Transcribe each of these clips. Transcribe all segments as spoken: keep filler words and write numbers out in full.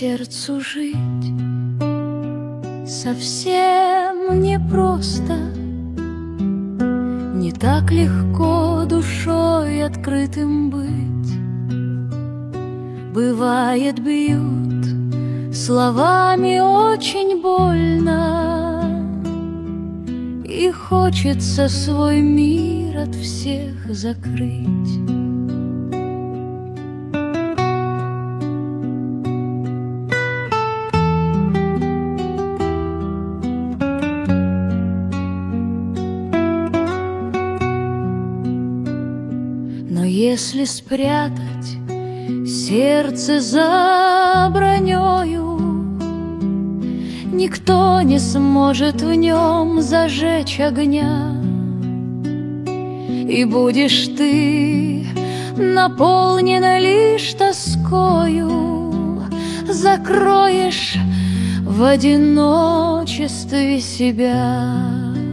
Сердцу жить совсем непросто, не так легко душой открытым быть. Бывает, бьют словами очень больно, и хочется свой мир от всех закрыть. Но если спрятать сердце за бронёю, никто не сможет в нем зажечь огня. И будешь ты наполнена лишь тоскою, закроешь в одиночестве себя.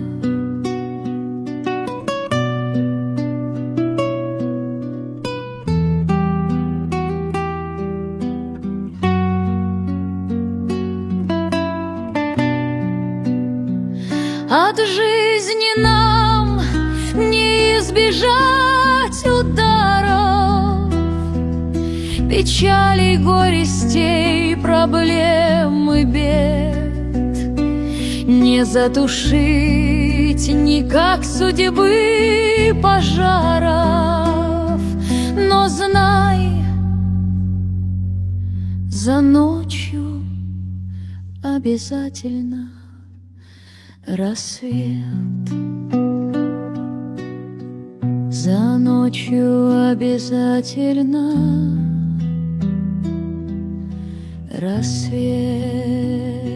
От жизни нам не избежать ударов, печалей, горестей, проблем и бед, не затушить никак судьбы пожаров. Но знай, за ночью обязательно рассвет, за ночью обязательно рассвет.